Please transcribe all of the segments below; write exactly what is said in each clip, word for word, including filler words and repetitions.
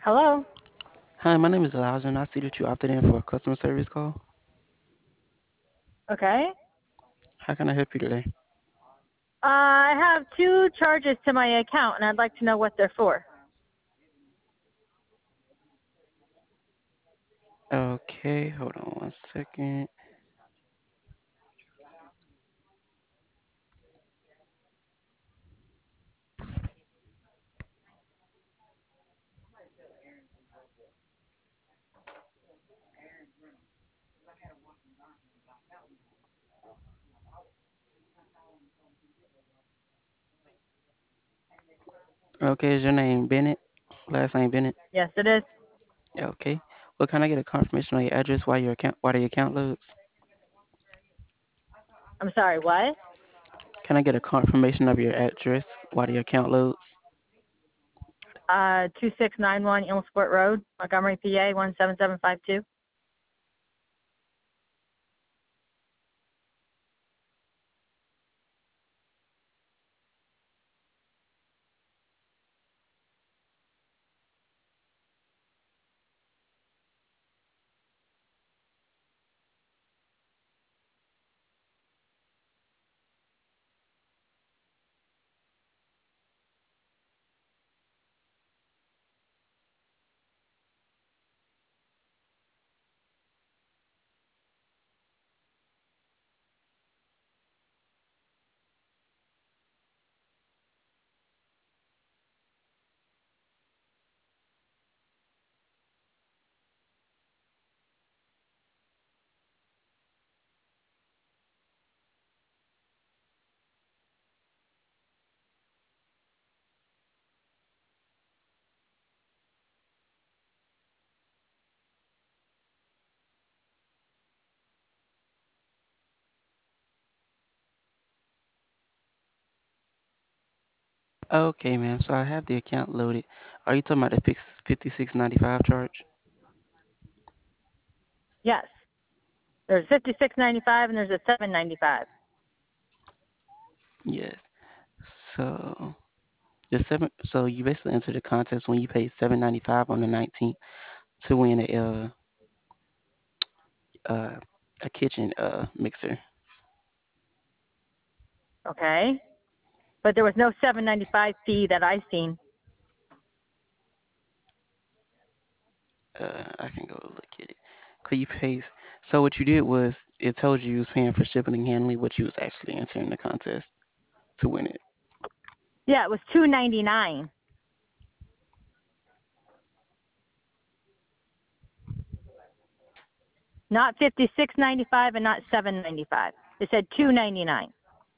Hello. Hi, my name is Elijah, and I see that you opted in for a customer service call. Okay. How can I help you today? Uh, I have two charges to my account, and I'd like to know what they're for. Okay, hold on one second. Okay, is your name Bennett? Last name Bennett? Yes, it is. Okay. Well, can I get a confirmation on your address while your account while the account loads? I'm sorry. What? Can I get a confirmation of your address while the account loads? Uh, two six nine one Ilmsport Road, Montgomery, P A one seven seven five two. Okay, ma'am. So I have the account loaded. Are you talking about the fix fifty-six ninety-five charge? Yes. There's fifty six ninety five and there's a seven ninety five. Yes. So the seven. So you basically entered the contest when you paid seven ninety-five on the nineteenth to win a uh, uh a kitchen uh mixer. Okay. But there was no seven ninety five fee that I seen. Uh, I can go look at it. Could you paste? So what you did was it told you you was paying for shipping and handling, but you was actually entering the contest to win it. Yeah, it was two ninety nine, not fifty six ninety five and not seven ninety five. It said two ninety nine.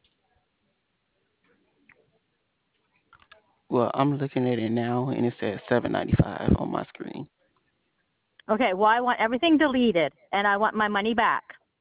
Well, I'm looking at it now, and it says seven ninety-five on my screen. Okay. Well, I want everything deleted and I want my money back.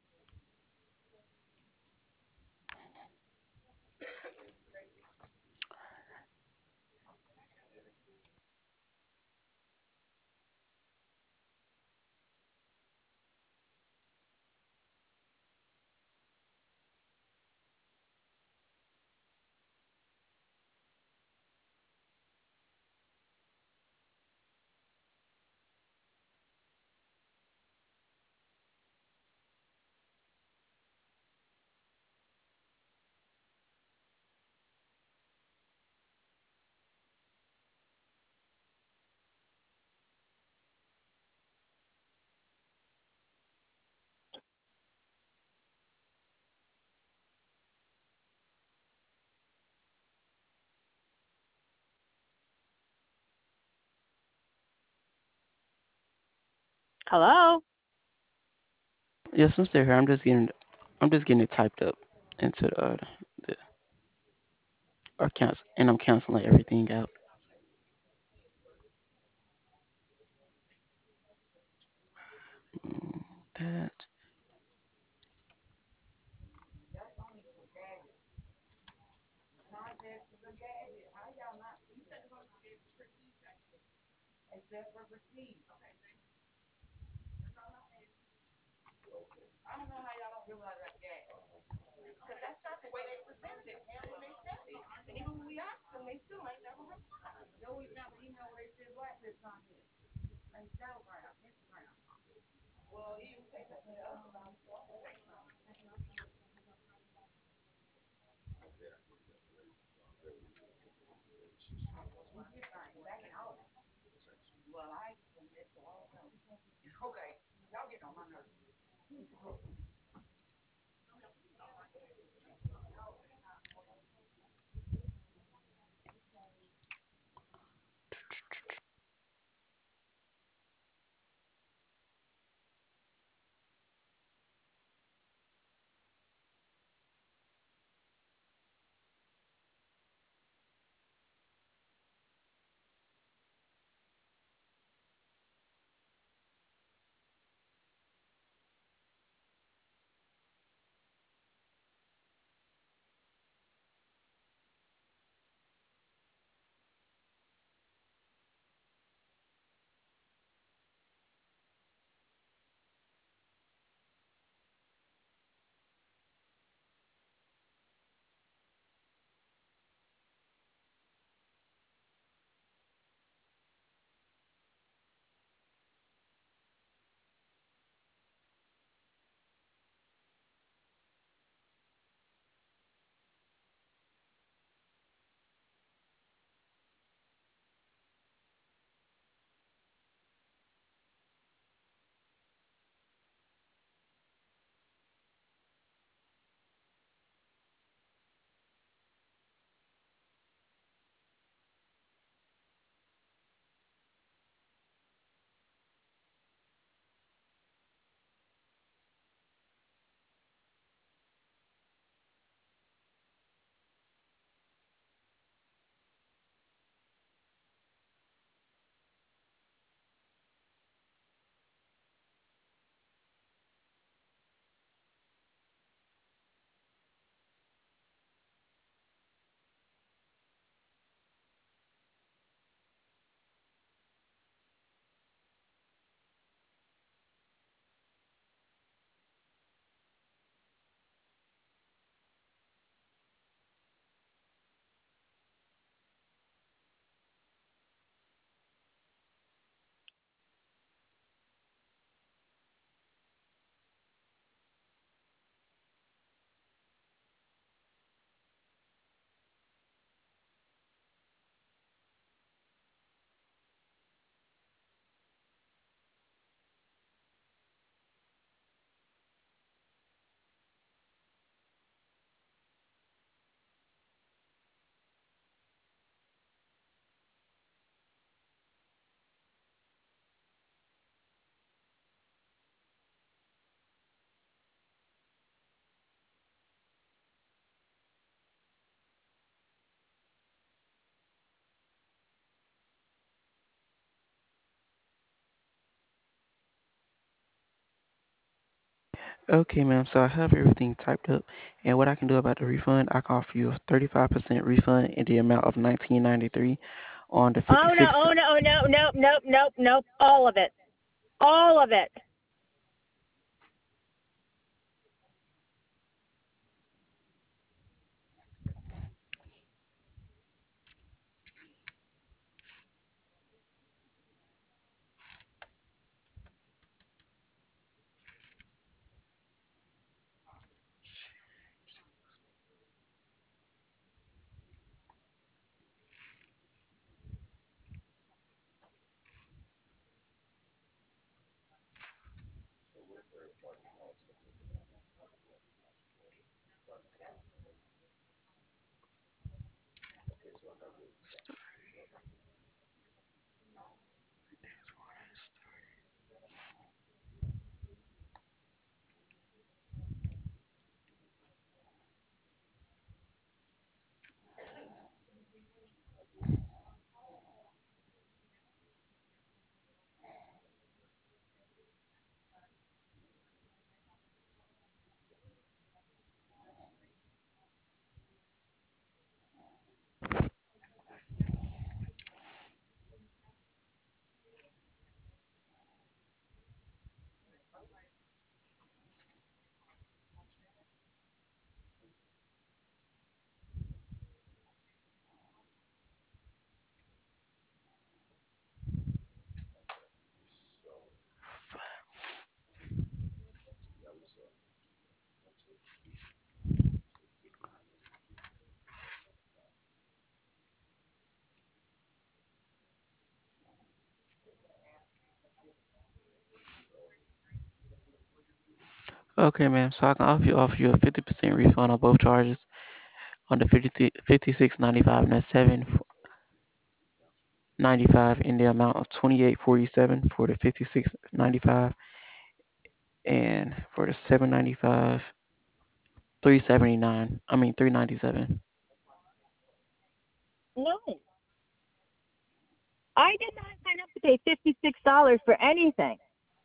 Hello. Yes, I'm still here. I'm just getting, I'm just getting it typed up into the, uh, the accounts, and I'm canceling everything out. Mm, That. Okay, ma'am. So I have everything typed up, and what I can do about the refund, I can offer you a thirty-five percent refund in the amount of nineteen ninety-three on the Oh no, fifty-six. oh no, oh no, nope, nope, nope, nope. All of it. All of it. Okay, ma'am. So I can offer you offer you a fifty percent refund on both charges on the fifty fifty six ninety five and that's seven ninety five in the amount of twenty eight forty seven for the fifty six ninety five and for the seven ninety five three seventy nine. I mean three ninety seven. No. I did not sign up to pay fifty-six dollars for anything.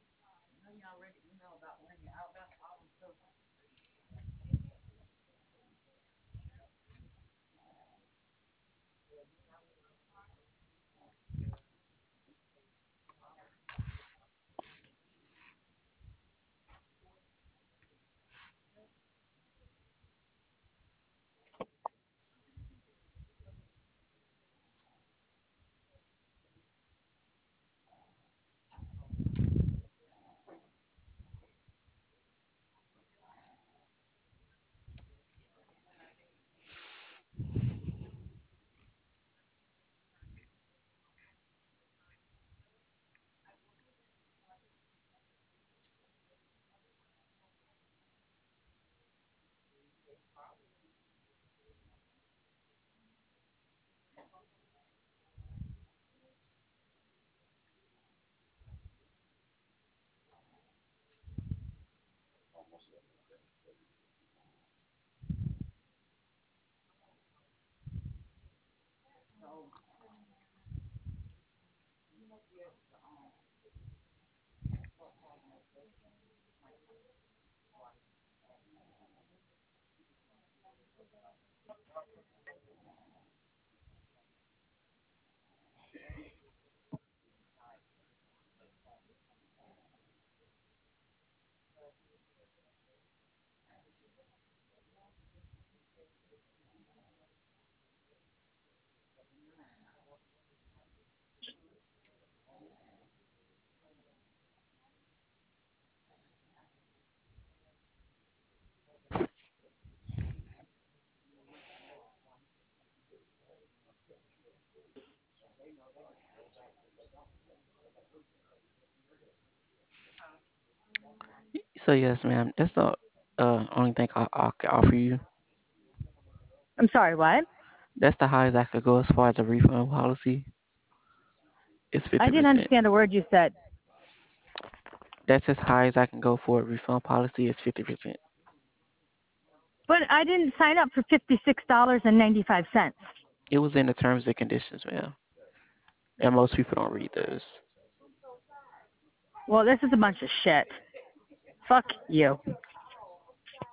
So yes, ma'am. That's the uh, only thing I, I can offer you. I'm sorry, what? That's the highest I could go as far as a refund policy. It's I fifty didn't percent. understand a word you said. That's as high as I can go for a refund policy. Is fifty percent. But I didn't sign up for fifty-six dollars and ninety-five cents. It was in the terms and conditions, ma'am. And most people don't read those. Well, this is a bunch of shit. Fuck you.